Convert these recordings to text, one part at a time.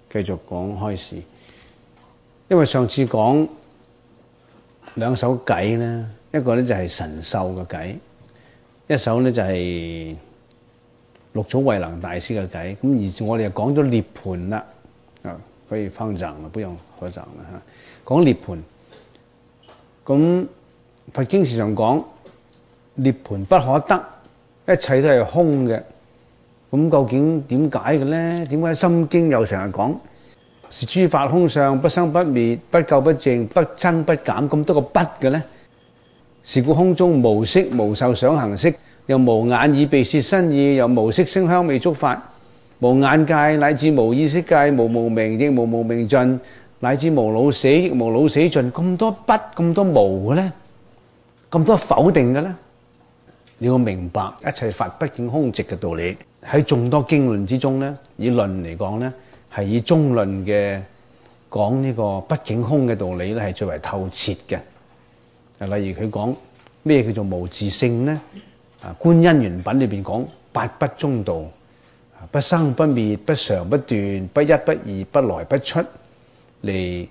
繼續講開示。因為上次講兩首偈咧，一個咧就係神秀嘅偈，一首咧就係六祖慧能大師嘅偈。咁而我哋又講咗涅槃啦，可以放掌啦，不用合掌啦嚇。講涅槃，咁佛經時常講涅槃不可得，一切都係空嘅。咁究竟點解嘅咧？點解《心經》又成日講是諸法空相，不生不滅，不垢不淨，不增不減，咁多個不嘅咧？是故空中無色無受想行識，又無眼耳鼻舌身意，又無色聲香味觸法，無眼界，乃至無意識界，無無明，亦無無明盡，乃至無老死，亦無老死盡。咁多不，咁多無嘅咧，咁多否定嘅咧？你要明白一切法畢竟空寂嘅道理。喺眾多經論之中咧，以論嚟講咧，係以中論嘅講呢個畢竟空嘅道理咧，係最為透徹嘅。例如佢講咩叫做無自性咧？觀因緣品裏邊講八不中道，不生不滅，不常不斷，不一不二，不來不出，嚟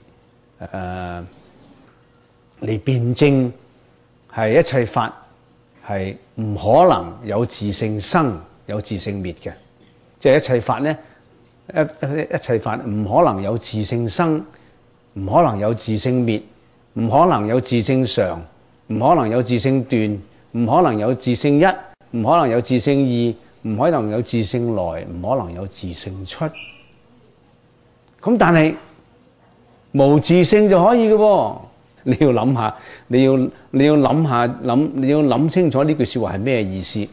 辯證係一切法係唔可能有自性生，有自性滅嘅。即係一切法咧，一切法唔可能有自性生，唔可能有自性滅，唔可能有自性常，唔可能有自性斷，唔可能有自性一，唔可能有自性二，唔可能有自性來，唔可能有自性出。咁但係無自性就可以嘅喎。你要諗下，你要諗下你要諗清楚呢句説話係咩意思。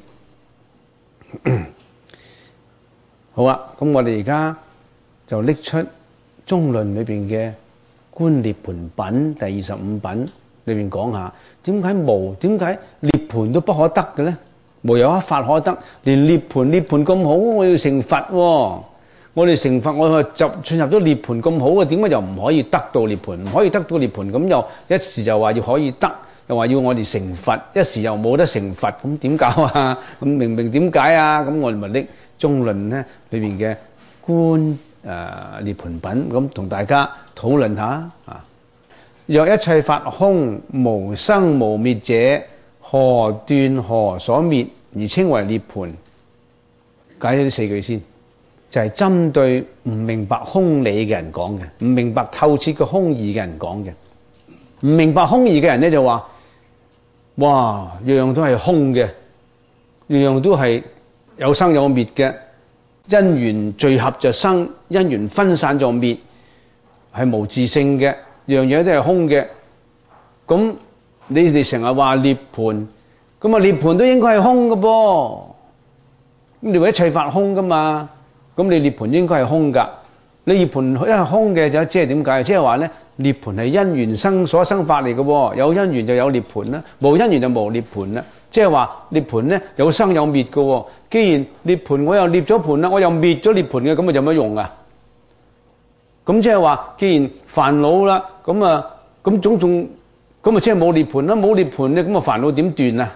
好啦，咁我哋而家就拎出中論裏邊嘅《觀涅槃品》第25品裏邊講下，點解涅槃都不可得嘅咧？無有一法可得，連涅槃咁好，我要成佛喎。我哋成佛，我就進入咗涅槃咁好嘅，點解又唔可以得到涅槃？唔可以得到涅槃，咁又一時就話要可以得，又話要我哋成佛，一時又冇得成佛，咁點搞啊？咁明點解啊？咁我哋咪拎中論咧裏邊嘅觀涅槃品，咁同大家討論下啊。若一切法空，無生無滅者，何斷何所滅而稱為涅槃？解咗呢四句先。就係針對唔明白空理嘅人講嘅，唔明白透徹嘅空義嘅人講嘅。唔明白空義嘅人咧就話：哇，樣樣都係空嘅，樣樣都係有生有滅嘅，因緣聚合就生，因緣分散就滅，係無自性嘅，樣樣都係空嘅。咁你哋成日話涅槃，咁啊涅槃都應該係空嘅噃。咁你話一切法空噶嘛？咁你涅槃應該係空㗎，你涅槃一係空嘅就即係點解？即係話咧，涅槃係因緣所生法嚟嘅喎，有因緣就有涅槃啦，無因緣就無涅槃啦。即係話涅槃咧有生有滅嘅喎，既然涅槃我又涅咗槃啦，我又滅咗涅槃嘅，咁咪有乜用啊？咁即係話，既然煩惱啦，咁啊咁種咁啊即係冇涅槃啦，冇涅槃咧，咁啊煩惱點斷啊？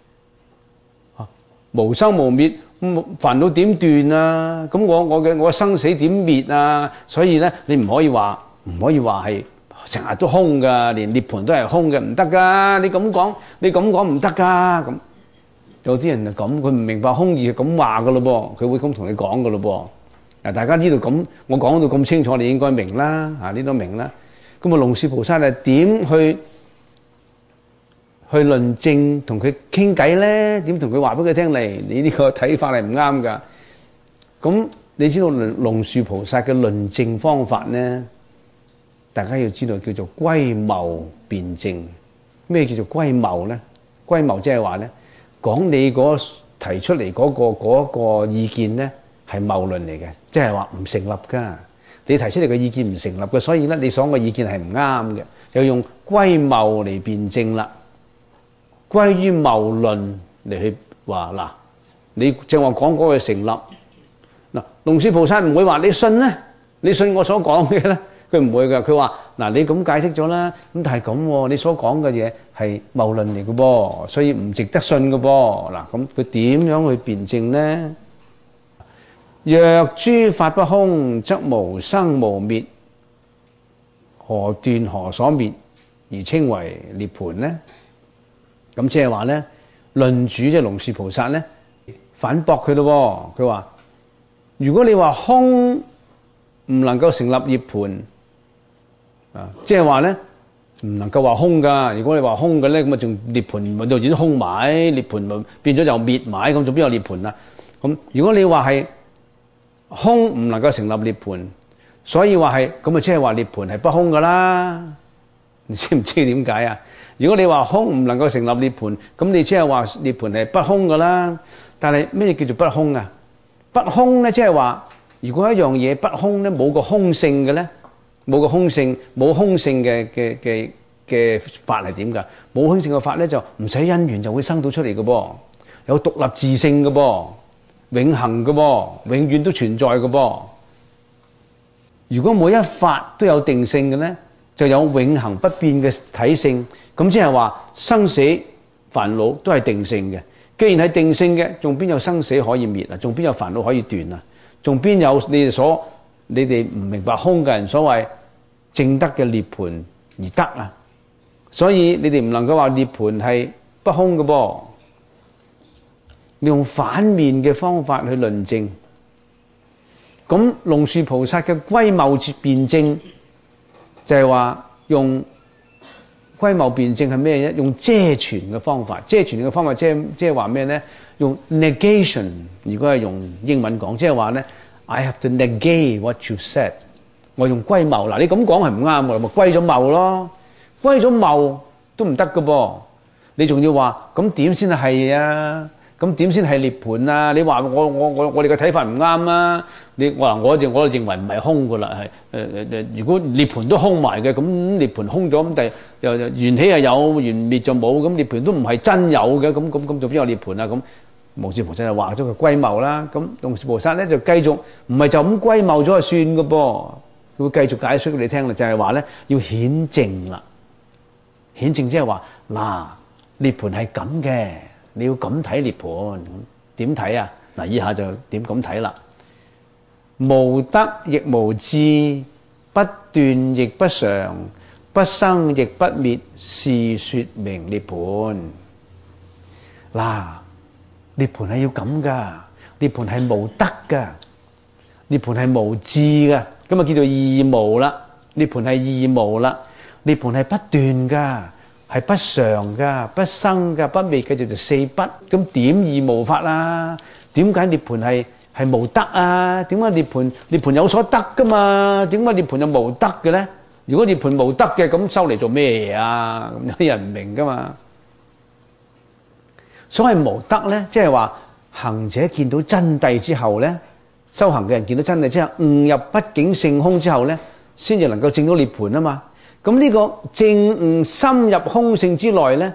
無生無滅。咁煩惱點斷啊？咁我嘅生死點滅啊？所以咧，你唔可以話係成日都空噶，連涅槃都係空嘅，唔得噶。你咁講唔得噶。咁有啲人就咁，佢唔明白空義，咁話噶咯噃，佢會咁同你講噶咯噃。嗱，大家呢度咁，我講到咁清楚，你應該明啦。呢都明啦。咁啊，龍樹菩薩係點去論證同佢傾偈咧？點同佢話俾佢聽嚟？你呢個睇法係唔啱噶。咁你知道龍樹菩薩嘅論證方法咧？大家要知道叫做歸謬辯證。咩叫做歸謬咧？歸謬即係話咧，講你提出嚟嗰個意見咧係謬論嚟嘅，即係話唔成立噶。你提出嚟嘅意見唔成立嘅，所以咧你所講嘅意見係唔啱嘅，就用歸謬嚟辯證啦。歸於謬論嚟去話嗱，你正話講嗰個成立嗱，龍樹菩薩唔會話你信咧，你信我所講嘅咧，佢唔會噶。佢話嗱，你咁解釋咗啦，咁但係咁，你所講嘅嘢係謬論嚟嘅噃，所以唔值得信嘅噃。嗱，咁佢點樣去辯證咧？ 若諸法不空，則無生無滅，何斷何所滅而稱為涅槃呢？咁即係話咧，論主即係龍樹菩薩咧反駁佢咯。佢話：如果你話空唔能夠成立涅槃啊，即係話咧唔能夠話空噶。如果你話空嘅咧，咁啊仲涅槃咪到時空埋，涅槃咪變咗就滅埋，咁仲邊有涅槃啊？咁如果你話係空唔能夠成立涅槃，所以話係咁啊，即係話涅槃係不空噶啦。你知唔知點解啊？如果你話空唔能夠成立涅槃，咁你即係話涅槃係不空噶啦。但係咩叫做不空啊？不空咧，即係話如果一樣嘢不空咧，冇個空性嘅咧，冇個空性，冇空性嘅法係點噶？冇空性嘅法咧，就唔使因緣就會生到出嚟嘅噃，有獨立自性嘅噃，永恆嘅噃，永遠都存在嘅噃。如果每一法都有定性嘅咧，就有永恆不變嘅體性。咁即係話生死煩惱都係定性嘅。既然係定性嘅，仲邊有生死可以滅啊？仲邊有煩惱可以斷啊？仲邊有你哋唔明白空嘅人所謂證得嘅涅槃而得啊？所以你哋唔能夠話涅槃係不空嘅噃。你用反面嘅方法去論證，咁龍樹菩薩嘅歸謬辯證就係話用歸謬辯證係咩啫？用遮傳嘅方法，遮傳嘅方法即係話咩咧？用 negation， 如果係用英文講，即係話咧 I have to negate what you said。我用歸謬，嗱你咁講係唔啱嘅，咪歸咗謬咯。歸咗謬都唔得嘅噃，你仲要話咁點先係啊？咁點先係涅槃啊？你話我哋嘅睇法唔啱啊？我就認為唔係空噶啦，係如果涅槃都空埋嘅，咁涅槃空咗咁，又緣起又有，緣滅就冇，咁涅槃都唔係真有嘅，咁就邊有涅槃啊？咁龍樹菩薩就話咗佢歸謬啦。咁龍樹菩薩咧就繼續唔係就咁歸謬咗就算嘅噃，佢會繼續解釋俾你聽啦，就係話咧要顯證啦。顯證即係話嗱，涅槃係咁嘅。你要咁睇涅槃，點睇啊？嗱，以下就點咁睇啦。無得亦無智，不斷亦不常，不生亦不滅，是說明涅槃。嗱，涅槃係要咁噶，涅槃係無得噶，涅槃係無智噶，咁啊叫做二無啦。涅槃係二無啦，涅槃係不斷噶。係不常噶，不生噶，不滅嘅就四不。咁點二無法啊？點解涅槃係無得啊？點解涅槃有所得噶嘛？點解涅槃又無得嘅咧？如果涅槃無得嘅，咁收嚟做咩嘢啊？咁有啲人唔明噶嘛。所謂無得咧，即係話行者見到真諦之後咧，修行嘅人見到真諦之後，悟入畢竟性空之後咧，先至能夠證到涅槃啊嘛。咁呢個證悟深入空性之內咧，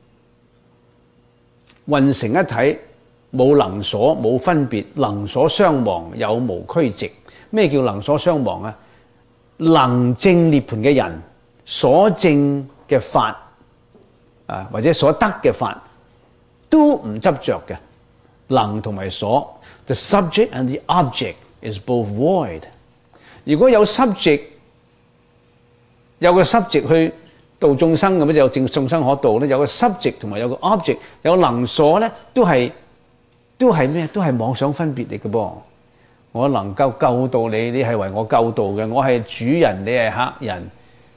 混成一體，冇能所，冇分別，能所相忘，有無俱寂。咩叫能所相忘啊？能證涅槃嘅人所證嘅法啊，或者所得嘅法，都唔執着嘅。能同埋所 ，the subject and the object is both void。如果有 subject，有個 subject 去度眾生咁，就有眾生可度咧。有個 subject 同埋有個 object， 有能所咧，都係咩？都係妄想分別嚟嘅噃。我能夠救度你，你係為我救度嘅。我係主人，你係客人，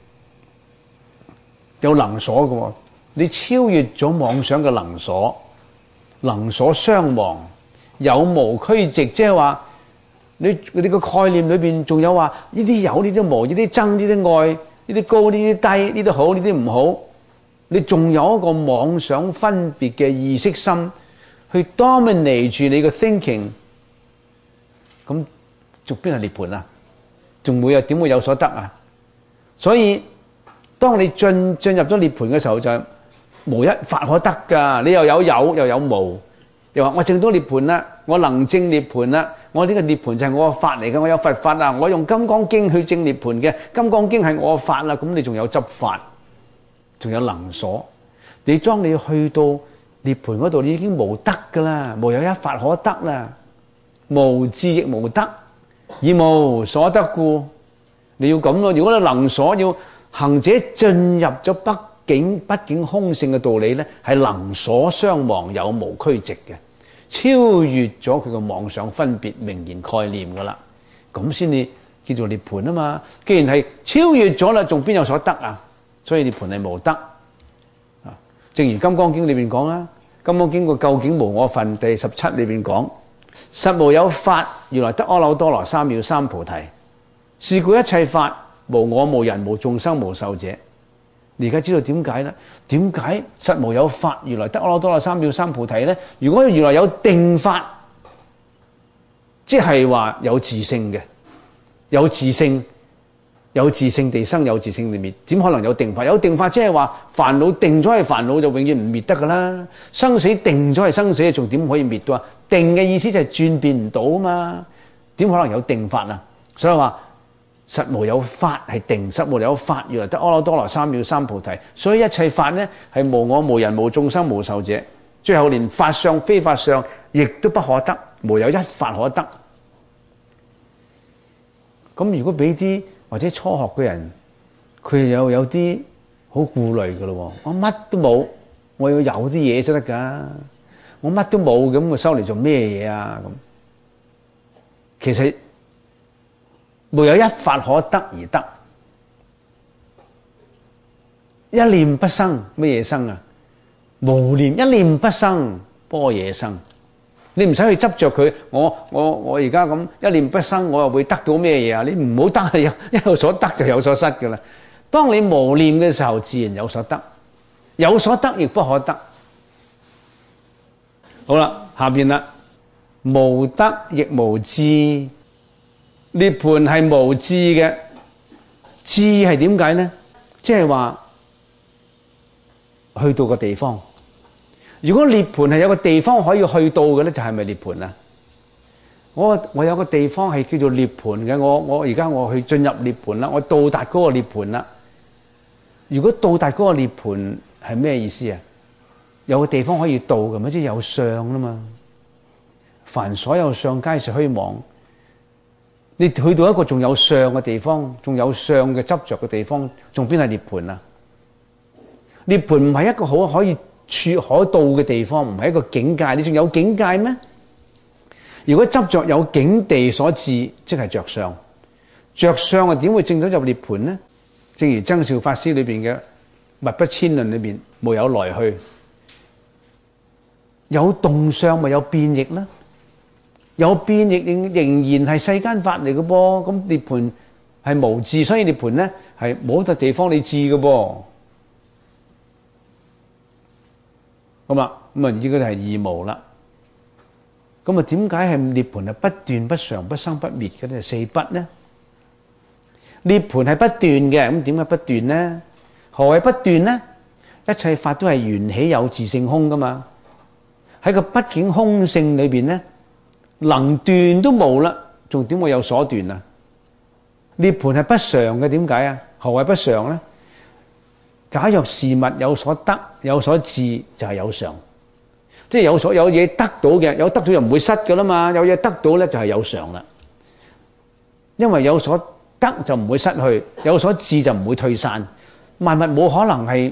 有能所嘅喎。你超越咗妄想嘅能所，能所相忘，有無俱寂，即係話你個概念裏邊仲有話呢啲有，呢啲無，呢啲憎，呢啲愛。呢啲高，呢啲低，呢啲好，呢啲唔好，你仲有一個妄想分別嘅意識心去 dominate 住你嘅 thinking， 咁仲邊係涅槃啊？仲會點會有所得啊？所以當你進入咗涅槃嘅時候，就係無一法可得㗎。你又有無，又話我證到涅槃啦，我能證涅槃啦。我呢個涅槃就係我嘅法嚟嘅，我有佛法啊！我用金剛經去證涅槃嘅，金剛經係我嘅法啦。咁你仲有執法，仲有能所。你當你去到涅槃嗰度，你已經無得噶啦，無有一法可得啦。 無智亦無得，而無所得故。你要咁咯。如果你能所，要行者進入咗畢竟空性嘅道理咧，係能所相忘，有無俱寂嘅，超越咗佢嘅妄想分別名言概念噶啦，咁先至叫做涅槃啊嘛。既然係超越咗啦，仲邊有所得啊？所以涅槃係無得啊。正如《金剛經》裏邊講啦，《金剛經》個究竟無我分第17裏邊講，實無有法如來得阿耨多羅三藐三菩提。是故一切法無我無人無眾生無壽者。你而家知道點解啦？點解實無有法如來得阿耨多羅三藐三菩提咧？如果如來有定法，即係話有自性嘅，有自性地生，有自性地滅，點可能有定法？有定法即係話煩惱定咗係煩惱就永遠唔滅得噶啦，生死定咗係生死，仲點可以滅到啊？定嘅意思就係轉變唔到啊嘛，點可能有定法啊？所以話實無有法係定，實無有法如來得阿耨多羅三藐三菩提。所以一切法呢係無我無人無眾生無壽者，最後連法相非法相亦都不可得，無有一法可得。咁如果俾啲或者初學嘅人，佢有啲好顧慮噶咯，我乜都冇，我要有啲嘢先得噶，我乜都冇，咁我收嚟做咩嘢啊？咁其實沒有一法可得而得，一念不生，乜嘢生啊？無念，一念不生，般若生。你唔使去執着佢，我而家咁一念不生，我又會得到咩嘢啊？你唔好得，一有所得就有所失噶啦。當你無念嘅時候，自然有所得，有所得亦不可得。好啦，下邊啦，無得亦無智。涅槃係無智嘅，智係點解呢？即係話去到個地方。如果涅槃係有個地方可以去到嘅咧，就係咪涅槃啊？我有個地方係叫做涅槃嘅，我而家我去進入涅槃啦，我到達嗰個涅槃啦。如果到達嗰個涅槃係咩意思啊？有個地方可以到嘅，咪即係有相啦嘛。凡所有相皆是虛妄。你去到一個仲有相嘅地方，仲有相嘅執着嘅地方，仲邊係涅槃啊？涅槃唔係一個好可以可到嘅地方，唔係一個境界。你仲有境界咩？如果執着有境地所致，即係着相。着相啊，點會證到入涅槃呢？正如僧肇法師裏邊嘅《密不遷論》裏邊，無有來去，有動相咪有變易啦。有變易仍然係世間法嚟嘅噃。咁涅槃係無智，所以涅槃咧係冇一笪地方你智嘅噃。咁啊，依個就係二無啦。咁啊，點解係涅槃係不斷不常不生不滅嘅咧？四不呢？涅槃係不斷嘅，咁點解不斷呢？何謂不斷呢？一切法都係緣起有自性空噶嘛。喺個畢竟空性裏邊咧，能斷都冇啦，仲點會有所斷啊？涅槃係不常嘅，點解啊？何謂不常呢？假若事物有所得有所致，就係有常，即係有嘢得到嘅，有得到就唔會失噶啦嘛。有嘢得到咧就係有常啦，因為有所得就唔會失去，有所致就唔會退散。萬物冇可能係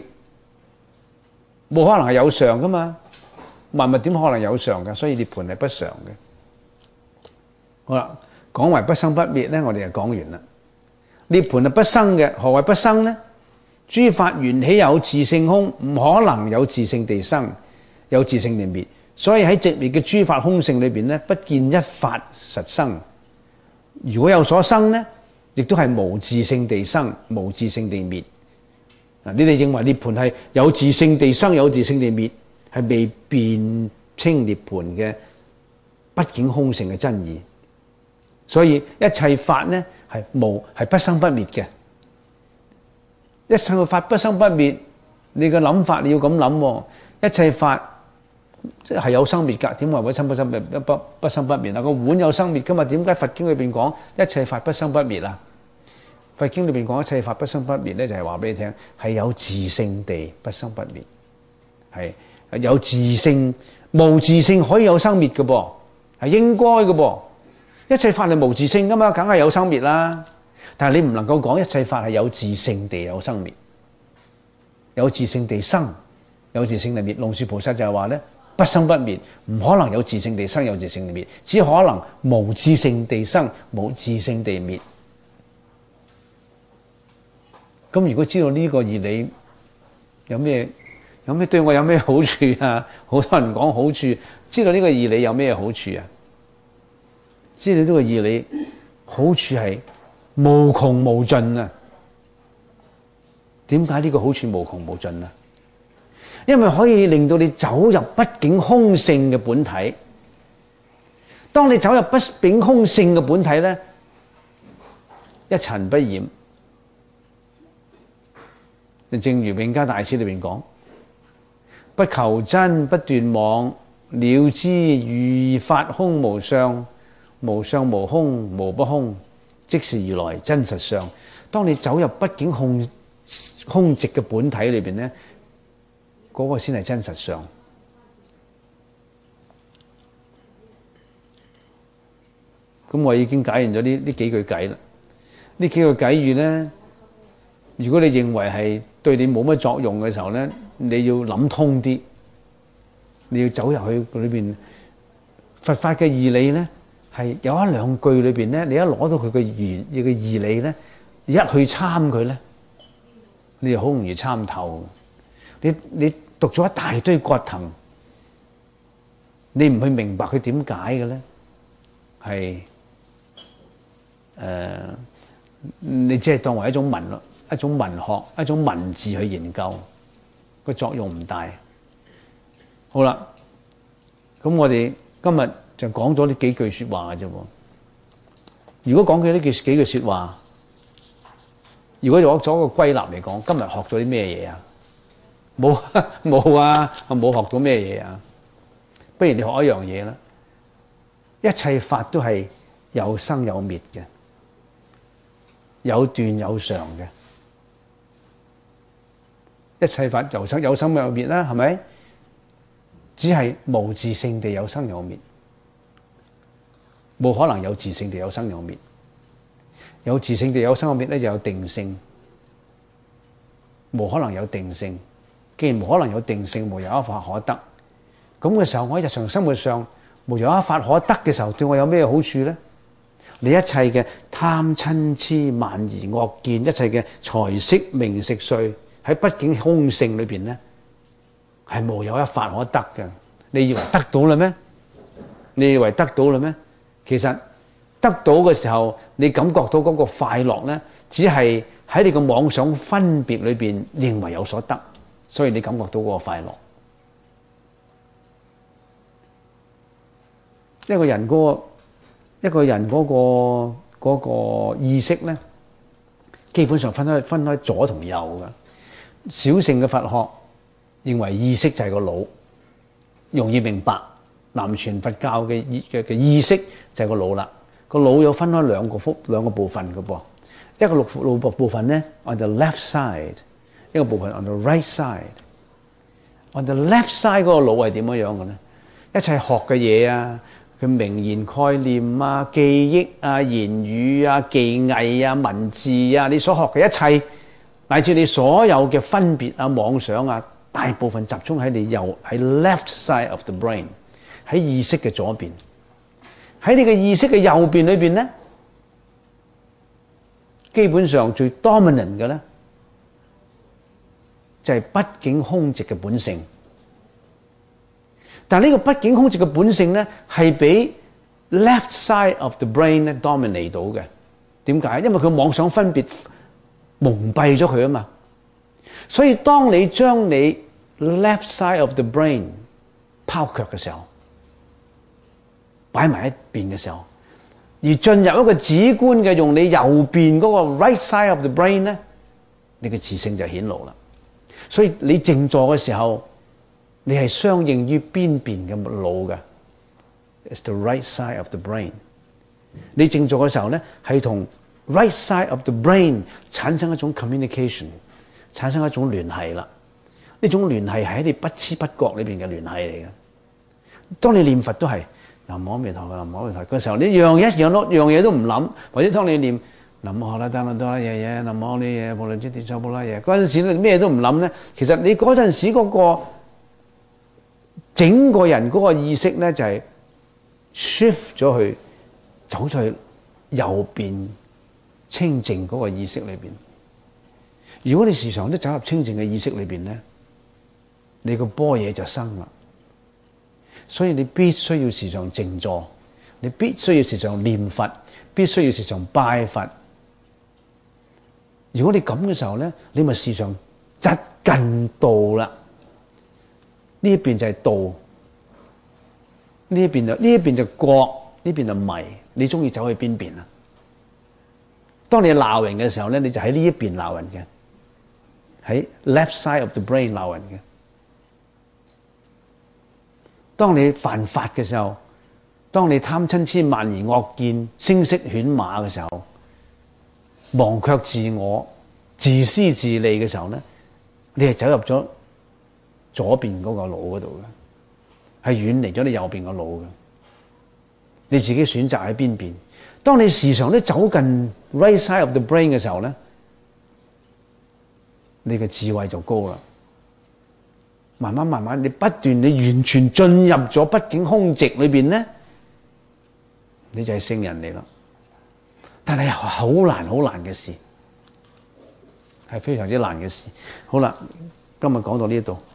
有常噶嘛，萬物點可能有常噶？所以涅槃係不常嘅。好啦，講為不生不滅咧，我哋就講完啦。涅槃係不生嘅，何謂不生呢？諸法緣起有自性空，唔可能有自性地生，有自性地滅。所以喺寂滅嘅諸法空性裏邊咧，不見一法實生。如果有所生呢，亦都係無自性地生，無自性地滅。嗱，你哋認為涅槃係有自性地生，有自性地滅，係未辨清涅槃嘅畢竟空性嘅真義。所以一切法呢係不生不滅嘅。一切法不生不滅，你嘅諗法你要咁諗，一切法即係有生滅噶，點話會不生不滅啊？個碗有生滅噶嘛？點解佛經裏邊講一切法不生不滅啊？佛經裏邊講一切法不生不滅咧，就係話俾你聽，係有自性地不生不滅，係有自性，無自性可以有生滅嘅噃， 係應該嘅噃。一切法係無自性噶嘛，梗係有生滅啦。但係你唔能夠講一切法係有自性地有生滅，有自性地生，有自性地滅。龍樹菩薩就係話咧，不生不滅，唔可能有自性地生，有自性地滅，只可能無自性地生，無自性地滅。咁如果知道呢個義理，有咩對我有咩好處啊？好多人講好處，知道呢個義理有咩好處啊？知道呢個義理好處係無窮無盡啊！點解呢個好處無窮無盡啊？因為可以令到你走入畢竟空性嘅本體。當你走入畢竟空性嘅本體咧，一塵不染。正如永嘉大師裏邊講，不求真不斷妄，了知如法空無相，無相無空，無不空，即是如來真實相。當你走入畢竟空寂嘅本體裏邊咧，嗰個先係真實相。咁我已經解完咗呢幾句偈啦。呢幾個偈語咧，如果你認為係對你冇乜作用嘅時候咧，你要諗通啲，你要走入去裏邊。佛法嘅義理咧，係有一兩句裏邊咧，你一攞到佢嘅義理咧，一去參佢咧，你就好容易參透。你讀咗一大堆葛藤，你唔去明白佢點解嘅咧，係你只係當為一種文學、一種文字去研究，個作用唔大。好啦，咁我哋今日就講咗呢幾句說話嘅啫。如果講嘅呢幾句說話，如果做一個歸納嚟講，今日學咗啲咩嘢啊？冇啊，冇學到咩嘢啊？不如你學一樣嘢啦。一切法都係有生有滅嘅，有斷有常嘅。一切法有生有滅啦，係咪？只係無自性地有生有滅，冇可能有自性地有生有滅。有自性地有生有滅咧，就有定性，冇可能有定性。既然冇可能有定性，無有一法可得，咁嘅時候，我喺日常生活上無有一法可得嘅時候，對我有咩好處咧？你一切嘅貪嗔痴慢疑惡見，一切嘅財色名食睡，喺畢竟空性裏邊咧，係無有一法可得嘅。你以為得到啦咩？你以為得到啦咩？其實得到嘅時候，你感覺到嗰個快樂咧，只係喺你個妄想分別裏邊認為有所得。所以你感覺到嗰個快樂。一個人嗰個意識咧，基本上分開左同右嘅。小乘嘅佛學認為意識就係個腦，容易明白。南傳佛教嘅意識就係個腦啦。個腦有分開兩個部分嘅噃。一個腦部分咧 on the left side。一個部分 on the right side。on the left side 嗰個腦係點樣嘅咧？一切學嘅嘢啊，佢名言概念啊、記憶啊、言語啊、技藝啊、文字啊，你所學嘅一切，乃至你所有嘅分別啊、妄想啊，大部分集中喺你喺 left side of the brain， 喺意識嘅左邊。喺你嘅意識嘅右邊裏邊咧，基本上最 dominant 嘅咧，就係畢竟空寂嘅本性。但係呢個畢竟空寂嘅本性咧，係俾 left side of the brain 咧 dominate 到嘅。點解？因為佢妄想分別蒙蔽咗佢啊嘛。所以當你將你 left side of the brain 拋卻嘅時候，擺埋一邊嘅時候，而進入一個主觀嘅用你右邊嗰個 right side of the brain 咧，你嘅自性就顯露啦。所以你靜坐嘅時候，你係相應於邊邊嘅腦嘅 ，it's the right side of the brain。你靜坐嘅時候咧，係同 right side of the brain 產生一種 communication， 產生一種聯繫啦。呢種聯繫係喺你不知不覺裏邊嘅聯繫嚟嘅。當你念佛都係， 南無阿彌陀佛，南無阿彌陀佛。嗰時候你樣嘢都唔諗，或者當你念南無阿彌陀佛啦，嘢，南無阿彌陀佛，無量之處，無啦嘢。嗰陣時你咩都唔諗咧，其實你嗰陣時嗰個整個人嗰個意識咧就係 shift 咗去走咗去右邊清淨嗰個意識裏邊。如果你時常都走入清淨嘅意識裏邊咧，你個般若就生啦。所以你必須要時常靜坐，你必須要時常念佛，必須要時常拜佛。如果你咁嘅時候咧，你咪時常疾近道啦。呢一邊就係道，呢一邊就覺，呢邊就迷。你中意走去邊邊啊？當你鬧人嘅時候咧，你就喺呢一邊鬧人嘅，喺 left side of the brain 鬧人嘅。當你犯法嘅時候，當你貪嗔痴慢疑惡見聲色犬馬嘅時候，忘卻自我、自私自利嘅時候咧，你係走入咗左邊嗰個腦嗰度嘅，係遠離咗你右邊個腦嘅。你自己選擇喺邊邊。當你時常都走近 right side of the brain 嘅時候咧，你嘅智慧就高啦。慢慢，你不斷，你完全進入咗不境空寂裏邊咧，你就係聖人嚟啦。但係好難嘅事，係非常之難嘅事。好啦，今日講到呢度。